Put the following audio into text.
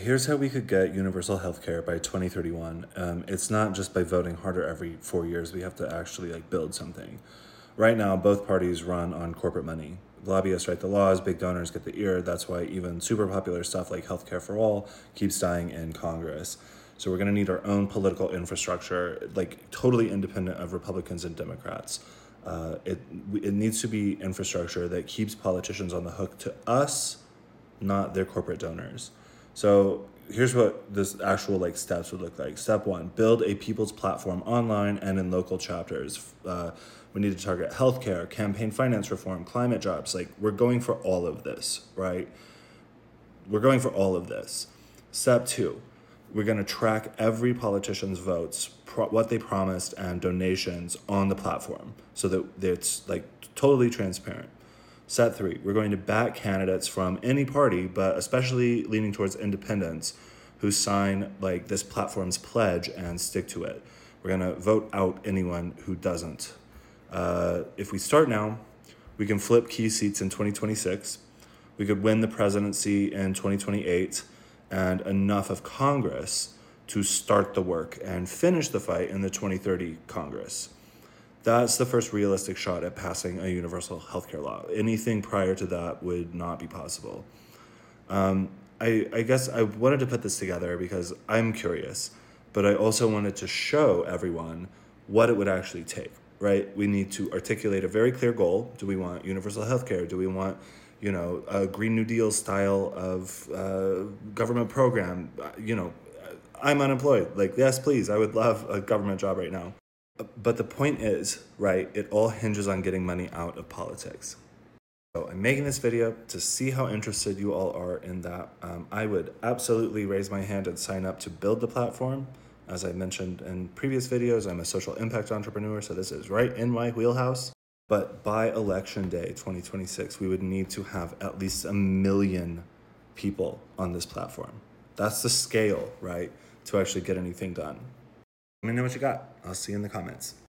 here's how we could get universal healthcare by 2031. It's not just by voting harder every 4 years. We have to actually build something. Right now, both parties run on corporate money. Lobbyists write the laws, big donors get the ear. That's why even super popular stuff like healthcare for all keeps dying in Congress. So we're going to need our own political infrastructure, totally independent of Republicans and Democrats. It needs to be infrastructure that keeps politicians on the hook to us, not their corporate donors. So here's what this actual steps would look like. Step 1, build a people's platform online and in local chapters. We need to target healthcare, campaign finance reform, climate jobs. We're going for all of this, right? We're going for all of this. Step 2, we're going to track every politician's votes, what they promised, and donations on the platform so that it's totally transparent. Step 3, we're going to back candidates from any party, but especially leaning towards independents who sign this platform's pledge and stick to it. We're going to vote out anyone who doesn't. If we start now, we can flip key seats in 2026. We could win the presidency in 2028 and enough of Congress to start the work and finish the fight in the 2030 Congress. That's the first realistic shot at passing a universal healthcare law. Anything prior to that would not be possible. I guess I wanted to put this together because I'm curious, but I also wanted to show everyone what it would actually take, right? We need to articulate a very clear goal. Do we want universal healthcare? Do we want, a Green New Deal style of government program? I'm unemployed. Yes, please. I would love a government job right now. But the point is, right, it all hinges on getting money out of politics. So I'm making this video to see how interested you all are in that. I would absolutely raise my hand and sign up to build the platform. As I mentioned in previous videos, I'm a social impact entrepreneur, so this is right in my wheelhouse. But by election day 2026, we would need to have at least 1 million people on this platform. That's the scale, right, to actually get anything done. Let me know what you got. I'll see you in the comments.